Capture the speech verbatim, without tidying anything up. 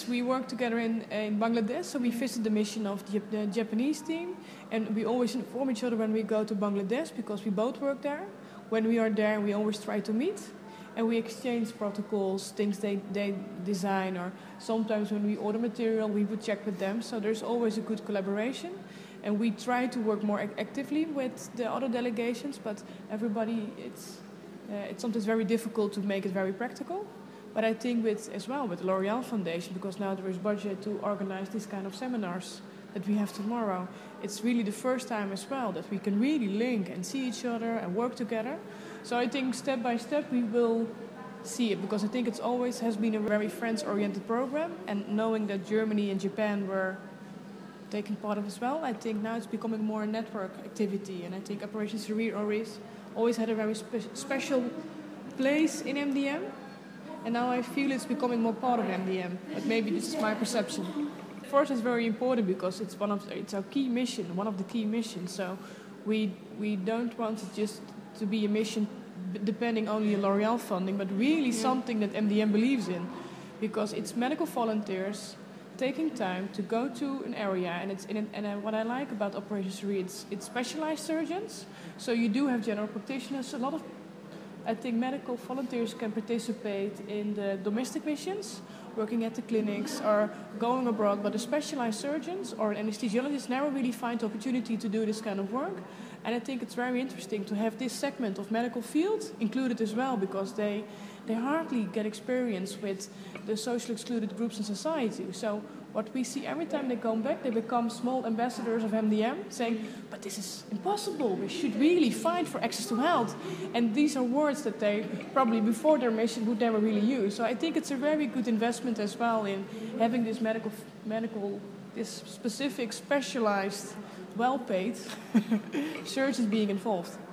We work together in, in Bangladesh, so we visit the mission of the, the Japanese team, and we always inform each other when we go to Bangladesh because we both work there. When we are there, we always try to meet, and we exchange protocols, things they, they design, or sometimes when we order material, we would check with them. So there's always a good collaboration, and we try to work more actively with the other delegations, but everybody, it's, uh, it's sometimes very difficult to make it very practical. But I think with as well with the L'Oréal Foundation, because now there is budget to organize these kind of seminars that we have tomorrow, it's really the first time as well that we can really link and see each other and work together. So I think step by step we will see it, because I think it's always has been a very friends-oriented program, and knowing that Germany and Japan were taking part of as well, I think now it's becoming more a network activity, and I think Operation Career always always had a very spe- special place in M D M. And now I feel it's becoming more part of M D M, but maybe this is my perception. For us, it's very important because it's one of it's our key mission, one of the key missions. So we we don't want it just to be a mission depending only on L'Oréal funding, but really yeah. something that M D M believes in, because it's medical volunteers taking time to go to an area, and it's in an, and uh, what I like about Operation Career, it's it's specialized surgeons. So you do have general practitioners, a lot of. I think medical volunteers can participate in the domestic missions, working at the clinics or going abroad, but the specialized surgeons or anesthesiologists never really find the opportunity to do this kind of work. And I think it's very interesting to have this segment of medical field included as well, because they they hardly get experience with the socially excluded groups in society. So what we see every time they come back, they become small ambassadors of M D M, saying, but this is impossible, we should really fight for access to health. And these are words that they probably before their mission would never really use. So I think it's a very good investment as well in having this medical, medical this specific, specialized, well-paid surgeons being involved.